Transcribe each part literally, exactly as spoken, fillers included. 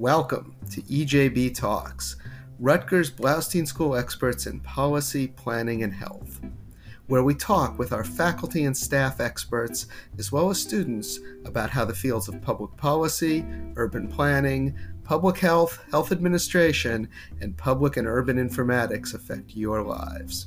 Welcome to E J B Talks, Rutgers Blaustein School experts in policy, planning, and health, where we talk with our faculty and staff experts, as well as students, about how the fields of public policy, urban planning, public health, health administration, and public and urban informatics affect your lives.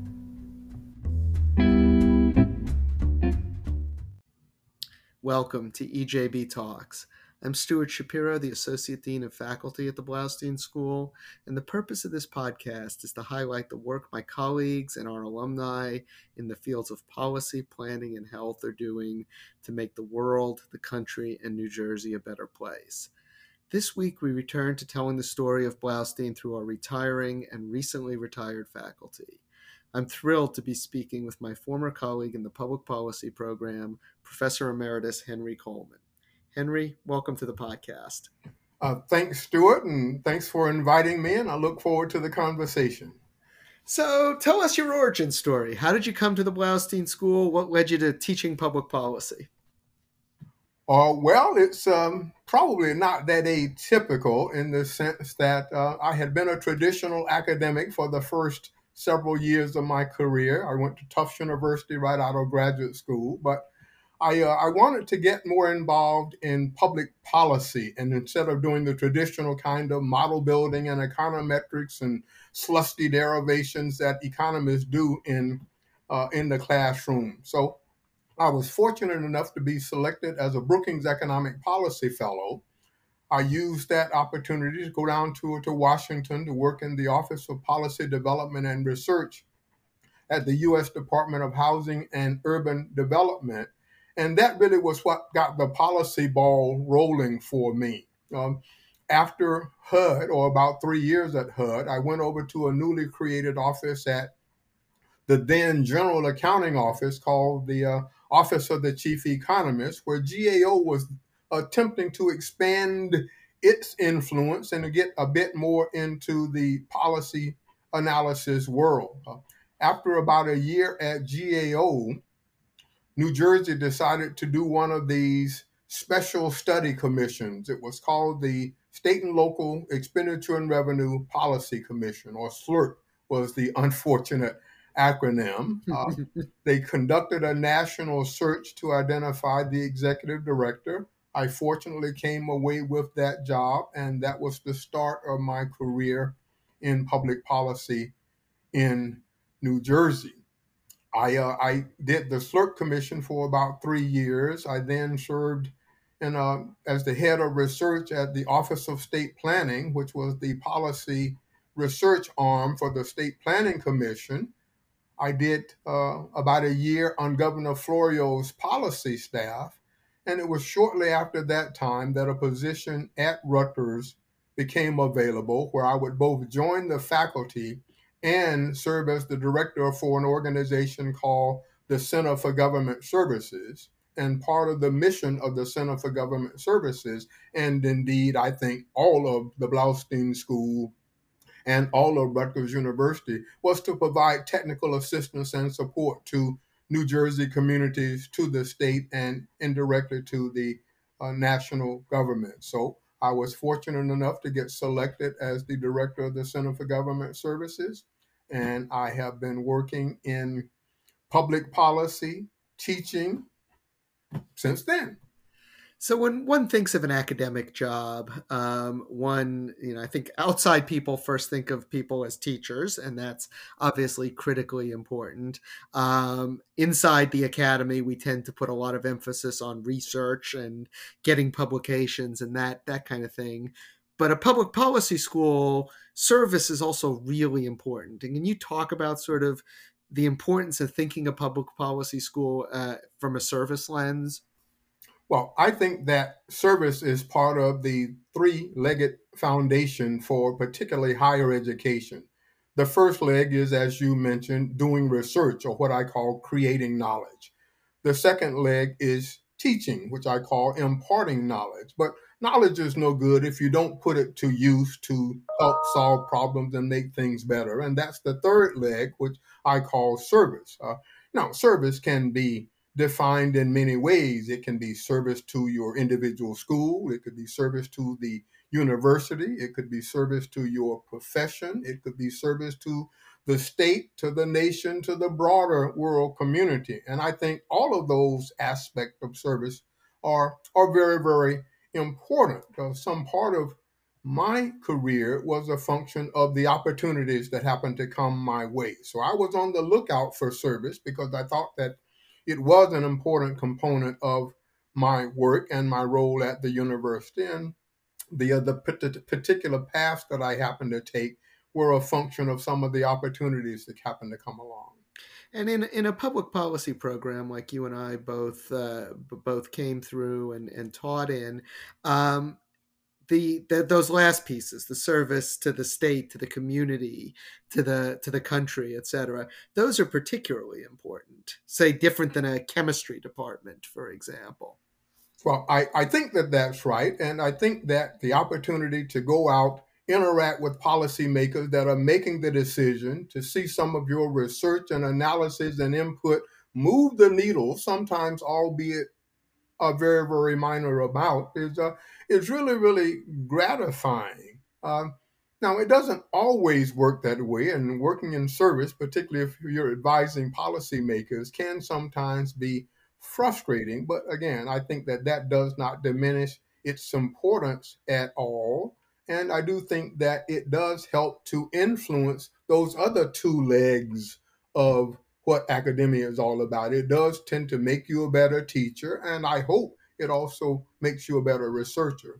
Welcome to E J B Talks. I'm Stuart Shapiro, the Associate Dean of Faculty at the Blaustein School, and the purpose of this podcast is to highlight the work my colleagues and our alumni in the fields of policy, planning, and health are doing to make the world, the country, and New Jersey a better place. This week, we return to telling the story of Blaustein through our retiring and recently retired faculty. I'm thrilled to be speaking with my former colleague in the public policy program, Professor Emeritus Henry Coleman. Henry, welcome to the podcast. Uh, thanks, Stuart, and thanks for inviting me, and I look forward to the conversation. So tell us your origin story. How did you come to the Blaustein School? What led you to teaching public policy? Uh, well, it's um, probably not that atypical in the sense that uh, I had been a traditional academic for the first several years of my career. I went to Tufts University right out of graduate school, but I, uh, I wanted to get more involved in public policy, and instead of doing the traditional kind of model building and econometrics and slusty derivations that economists do in uh, in the classroom. So I was fortunate enough to be selected as a Brookings Economic Policy Fellow. I used that opportunity to go down to, to Washington to work in the Office of Policy Development and Research at the U S Department of Housing and Urban Development. And that really was what got the policy ball rolling for me. Um, after H U D, or about three years at H U D, I went over to a newly created office at the then General Accounting Office called the uh, Office of the Chief Economist, where G A O was attempting to expand its influence and to get a bit more into the policy analysis world. Uh, after about a year at G A O, New Jersey decided to do one of these special study commissions. It was called the State and Local Expenditure and Revenue Policy Commission, or SLURP was the unfortunate acronym. Uh, they conducted a national search to identify the executive director. I fortunately came away with that job, and that was the start of my career in public policy in New Jersey. I, uh, I did the SLURP Commission for about three years. I then served in a, as the head of research at the Office of State Planning, which was the policy research arm for the State Planning Commission. I did uh, about a year on Governor Florio's policy staff, and it was shortly after that time that a position at Rutgers became available, where I would both join the faculty and serve as the director for an organization called the Center for Government Services. And part of the mission of the Center for Government Services, and indeed, I think all of the Blaustein School and all of Rutgers University, was to provide technical assistance and support to New Jersey communities, to the state, and indirectly to the uh, national government. So I was fortunate enough to get selected as the director of the Center for Government Services, and I have been working in public policy, teaching since then. So when one thinks of an academic job, um, one, you know, I think outside people first think of people as teachers, and that's obviously critically important. Um, inside the academy, we tend to put a lot of emphasis on research and getting publications and that that kind of thing. But a public policy school, service is also really important. And can you talk about sort of the importance of thinking of public policy school uh, from a service lens? Well, I think that service is part of the three-legged foundation for particularly higher education. The first leg is, as you mentioned, doing research, or what I call creating knowledge. The second leg is teaching, which I call imparting knowledge. But knowledge is no good if you don't put it to use to help solve problems and make things better. And that's the third leg, which I call service. Uh, now, service can be defined in many ways. It can be service to your individual school, it could be service to the university, it could be service to your profession, it could be service to the state, to the nation, to the broader world community. And I think all of those aspects of service are, are very, very important. Uh, some part of my career was a function of the opportunities that happened to come my way. So I was on the lookout for service because I thought that it was an important component of my work and my role at the university. And the other particular paths that I happened to take were a function of some of the opportunities that happened to come along. And in in a public policy program like you and I both uh, both came through and, and taught in, um, the, the those last pieces, the service to the state, to the community, to the to the country, et cetera, those are particularly important. Say different than a chemistry department, for example. Well, I, I think that that's right. And I think that the opportunity to go out, interact with policymakers that are making the decision, to see some of your research and analysis and input move the needle, sometimes albeit a very, very minor amount, is, uh, is really, really gratifying. Um, now, it doesn't always work that way, and working in service, particularly if you're advising policymakers, can sometimes be frustrating. But again, I think that that does not diminish its importance at all. And I do think that it does help to influence those other two legs of what academia is all about. It does tend to make you a better teacher, and I hope it also makes you a better researcher.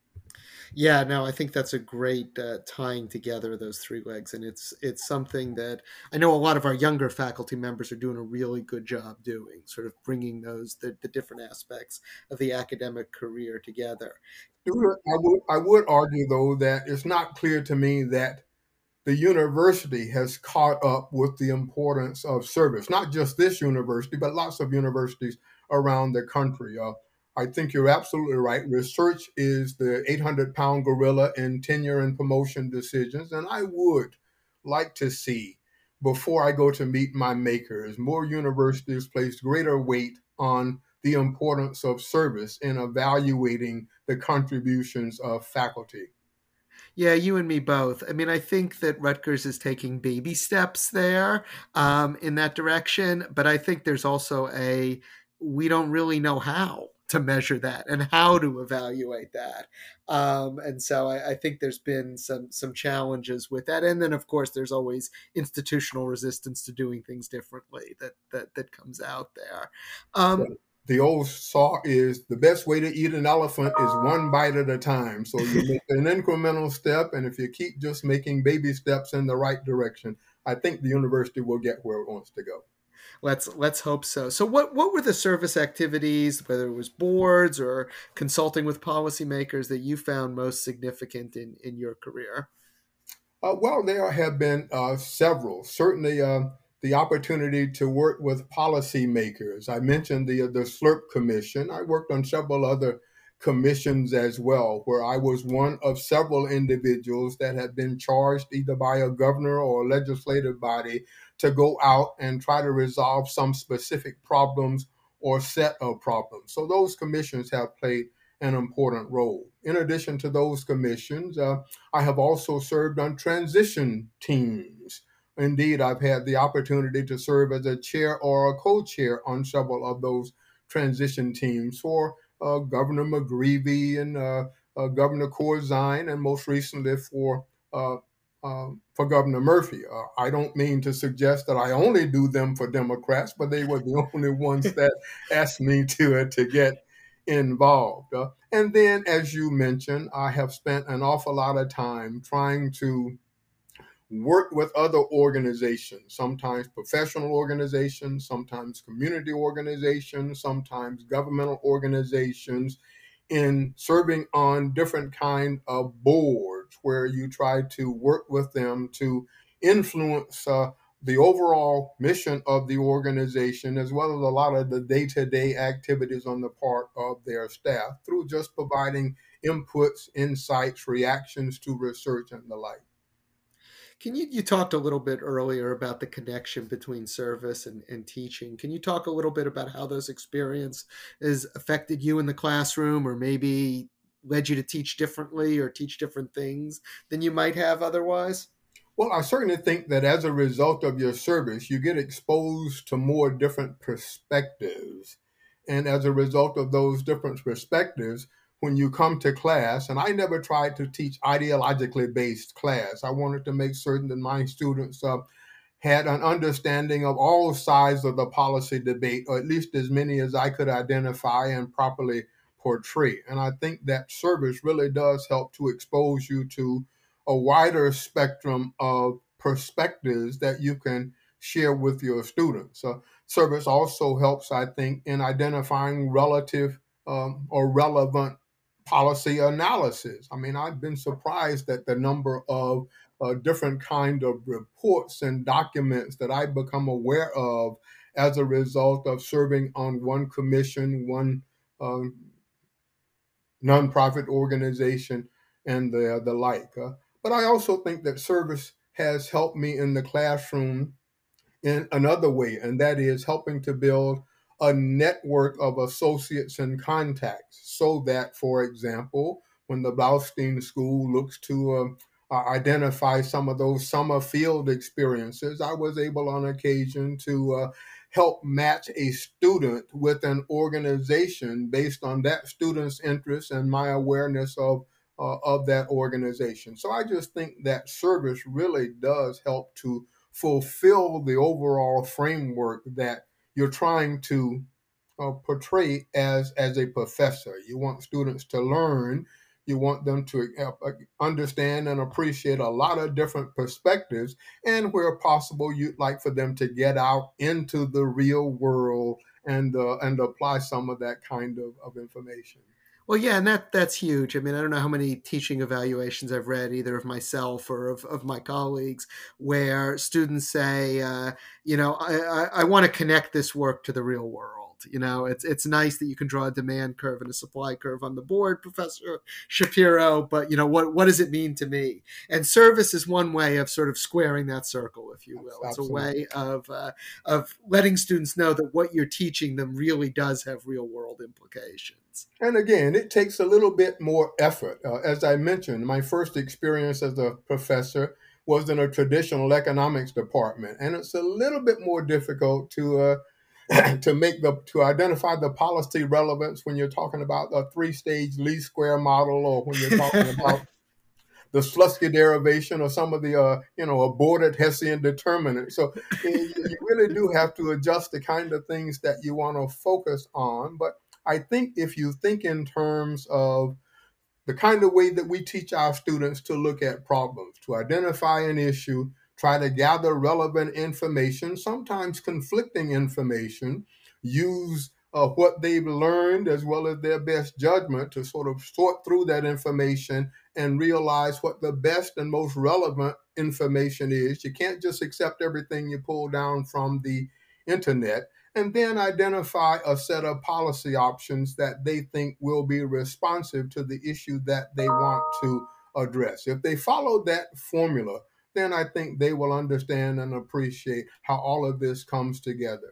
Yeah, no, I think that's a great uh, tying together those three legs, and it's it's something that I know a lot of our younger faculty members are doing a really good job doing, sort of bringing those the, the different aspects of the academic career together. I would, I would argue, though, that it's not clear to me that the university has caught up with the importance of service. Not just this university, but lots of universities around the country. Uh, I think you're absolutely right. Research is the eight hundred pound gorilla in tenure and promotion decisions. And I would like to see, before I go to meet my makers, more universities place greater weight on the importance of service in evaluating the contributions of faculty. Yeah, you and me both. I mean, I think that Rutgers is taking baby steps there um, in that direction, but I think there's also a we don't really know how to measure that and how to evaluate that. Um, and so I, I think there's been some some challenges with that. And then of course there's always institutional resistance to doing things differently that that that comes out there. Um, The old saw is the best way to eat an elephant is one bite at a time. So you make an incremental step, and if you keep just making baby steps in the right direction, I think the university will get where it wants to go. Let's let's hope so. So what what were the service activities, whether it was boards or consulting with policymakers, that you found most significant in, in your career? Uh, well, there have been uh, several. Certainly, uh, the opportunity to work with policymakers. I mentioned the the SLURP Commission. I worked on several other commissions as well, where I was one of several individuals that had been charged either by a governor or a legislative body to go out and try to resolve some specific problems or set of problems. So those commissions have played an important role. In addition to those commissions, uh, I have also served on transition teams. Indeed, I've had the opportunity to serve as a chair or a co-chair on several of those transition teams for uh, Governor McGreevey and uh, uh, Governor Corzine, and most recently for uh, uh, for Governor Murphy. Uh, I don't mean to suggest that I only do them for Democrats, but they were the only ones that asked me to uh, to get involved. Uh, and then, as you mentioned, I have spent an awful lot of time trying to work with other organizations, sometimes professional organizations, sometimes community organizations, sometimes governmental organizations, in serving on different kind of boards where you try to work with them to influence uh, the overall mission of the organization, as well as a lot of the day-to-day activities on the part of their staff, through just providing inputs, insights, reactions to research and the like. Can you, you talked a little bit earlier about the connection between service and, and teaching. Can you talk a little bit about how those experiences affected you in the classroom, or maybe led you to teach differently or teach different things than you might have otherwise? Well, I certainly think that as a result of your service, you get exposed to more different perspectives. And as a result of those different perspectives, when you come to class, and I never tried to teach ideologically based class, I wanted to make certain that my students uh, had an understanding of all sides of the policy debate, or at least as many as I could identify and properly portray. And I think that service really does help to expose you to a wider spectrum of perspectives that you can share with your students. So service also helps, I think, in identifying relative um, or relevant policy analysis. I mean, I've been surprised at the number of uh, different kind of reports and documents that I become aware of as a result of serving on one commission, one um, nonprofit organization, and the the like. Uh, but I also think that service has helped me in the classroom in another way, and that is helping to build a network of associates and contacts so that, for example, when the Blaustein School looks to um, uh, identify some of those summer field experiences, I was able on occasion to uh, help match a student with an organization based on that student's interests and my awareness of uh, of that organization. So I just think that service really does help to fulfill the overall framework that you're trying to uh, portray as as a professor. You want students to learn. You want them to uh, understand and appreciate a lot of different perspectives, and where possible, you'd like for them to get out into the real world and uh, and apply some of that kind of, of information. Well, yeah, and that that's huge. I mean, I don't know how many teaching evaluations I've read, either of myself or of, of my colleagues, where students say, uh, you know, I, I, I want to connect this work to the real world. You know, it's it's nice that you can draw a demand curve and a supply curve on the board, Professor Shapiro, but, you know, what, what does it mean to me? And service is one way of sort of squaring that circle, if you will. It's a way of, uh, of letting students know that what you're teaching them really does have real world implications. And again, it takes a little bit more effort. Uh, as I mentioned, my first experience as a professor was in a traditional economics department, and it's a little bit more difficult to uh, to make the to identify the policy relevance when you're talking about a three-stage least square model, or when you're talking about the Slutsky derivation, or some of the uh, you know aborted Hessian determinant. So you, you really do have to adjust the kind of things that you want to focus on. But I think if you think in terms of the kind of way that we teach our students to look at problems, to identify an issue, try to gather relevant information, sometimes conflicting information, use uh, what they've learned as well as their best judgment to sort of sort through that information and realize what the best and most relevant information is. You can't just accept everything you pull down from the internet. And then identify a set of policy options that they think will be responsive to the issue that they want to address. If they follow that formula, then I think they will understand and appreciate how all of this comes together.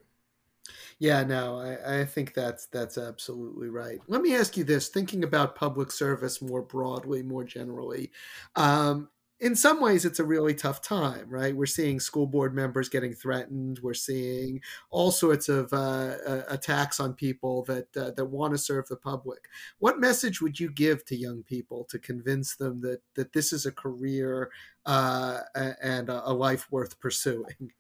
Yeah, no, I, I think that's that's absolutely right. Let me ask you this: thinking about public service more broadly, more generally, um, in some ways, it's a really tough time, right? We're seeing school board members getting threatened. We're seeing all sorts of uh, uh, attacks on people that uh, that want to serve the public. What message would you give to young people to convince them that that this is a career uh, and a life worth pursuing?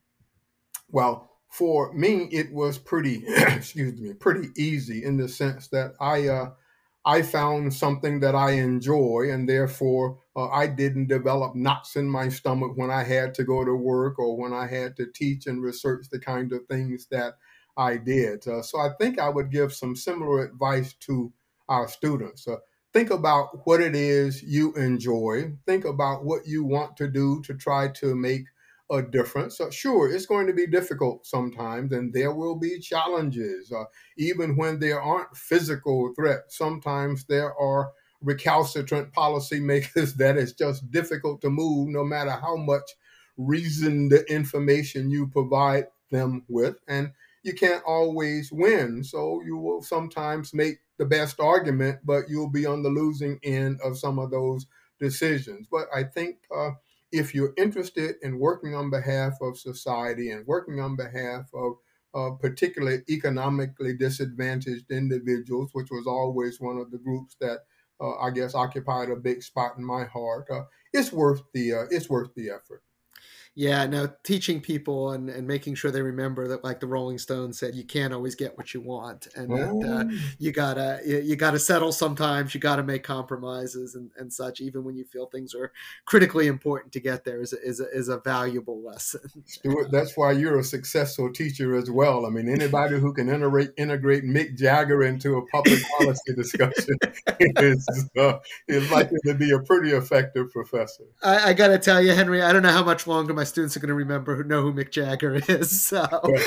Well, for me, it was pretty, excuse me, pretty easy in the sense that I uh, I found something that I enjoy, and therefore uh, I didn't develop knots in my stomach when I had to go to work or when I had to teach and research the kind of things that I did. Uh, so I think I would give some similar advice to our students. Uh, think about what it is you enjoy. Think about what you want to do to try to make a difference. So sure, it's going to be difficult sometimes, and there will be challenges. Uh, even when there aren't physical threats, sometimes there are recalcitrant policymakers that it's just difficult to move no matter how much reasoned information you provide them with. And you can't always win. So you will sometimes make the best argument, but you'll be on the losing end of some of those decisions. But I think uh, if you're interested in working on behalf of society and working on behalf of uh, particularly economically disadvantaged individuals, which was always one of the groups that uh, I guess occupied a big spot in my heart, uh, it's worth the uh, it's worth the effort. Yeah, no, teaching people and, and making sure they remember that, like the Rolling Stones said, you can't always get what you want, and that uh, you gotta you gotta settle sometimes. You gotta make compromises and, and such, even when you feel things are critically important to get there. Is a, is a, is a valuable lesson. Stuart, that's why you're a successful teacher as well. I mean, anybody who can integrate integrate Mick Jagger into a public policy discussion is uh, is likely to be a pretty effective professor. I, I gotta tell you, Henry, I don't know how much longer my students are going to remember who know who Mick Jagger is. So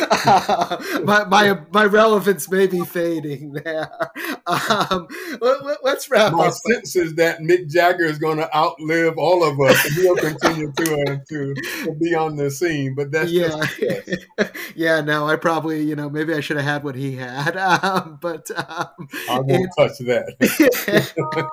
uh, my, my my relevance may be fading there. Um, let, let's wrap my up. My sense is that Mick Jagger is going to outlive all of us, and he'll continue to, uh, to to be on the scene. But that's yeah, just yeah. No, I probably you know maybe I should have had what he had, um, but um, I won't touch that.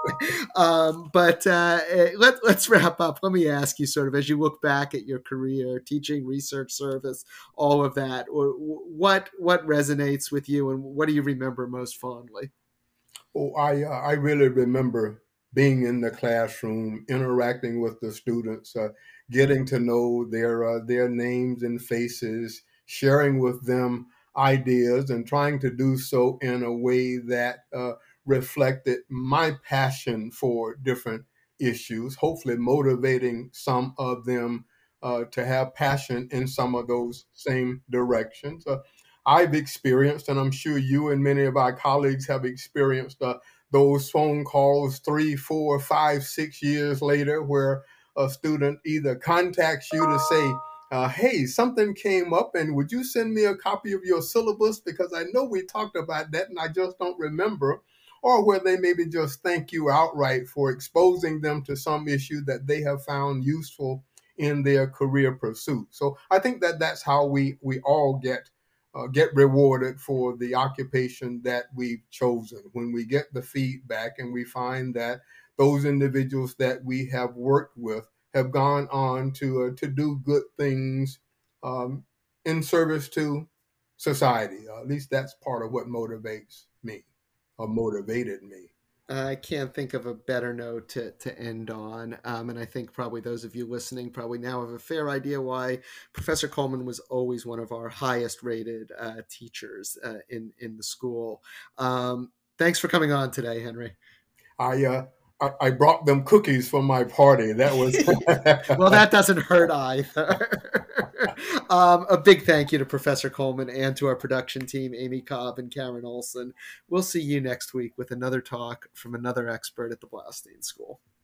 um, but uh, let let's wrap up. Let me ask you, sort of, as you look back at your career, teaching, research service, all of that, what what resonates with you, and what do you remember most fondly? Oh, I uh, I really remember being in the classroom, interacting with the students, uh, getting to know their uh, their names and faces, sharing with them ideas, and trying to do so in a way that uh, reflected my passion for different issues, hopefully motivating some of them Uh, to have passion in some of those same directions. Uh, I've experienced, and I'm sure you and many of our colleagues have experienced uh, those phone calls three, four, five, six years later where a student either contacts you to say, uh, hey, something came up and would you send me a copy of your syllabus because I know we talked about that and I just don't remember. Or where they maybe just thank you outright for exposing them to some issue that they have found useful in their career pursuit. So I think that that's how we we all get uh, get rewarded for the occupation that we've chosen. When we get the feedback and we find that those individuals that we have worked with have gone on to uh, to do good things um, in service to society. Uh, at least that's part of what motivates me or motivated me. I can't think of a better note to, to end on. Um, and I think probably those of you listening probably now have a fair idea why Professor Coleman was always one of our highest rated uh, teachers uh, in, in the school. Um, thanks for coming on today, Henry. I, uh, I, I brought them cookies for my party. That was well, that doesn't hurt either. um, a big thank you to Professor Coleman and to our production team, Amy Cobb and Karen Olson. We'll see you next week with another talk from another expert at the Blaustein School.